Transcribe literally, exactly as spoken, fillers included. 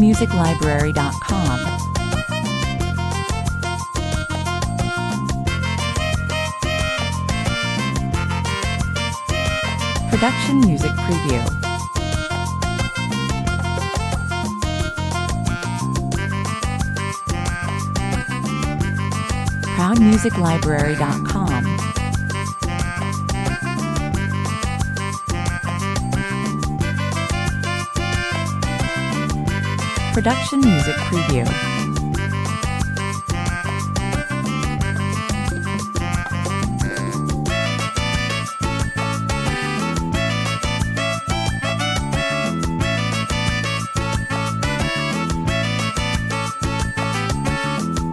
music library dot com. Production Music Preview. proud music library dot com. Production Music Preview.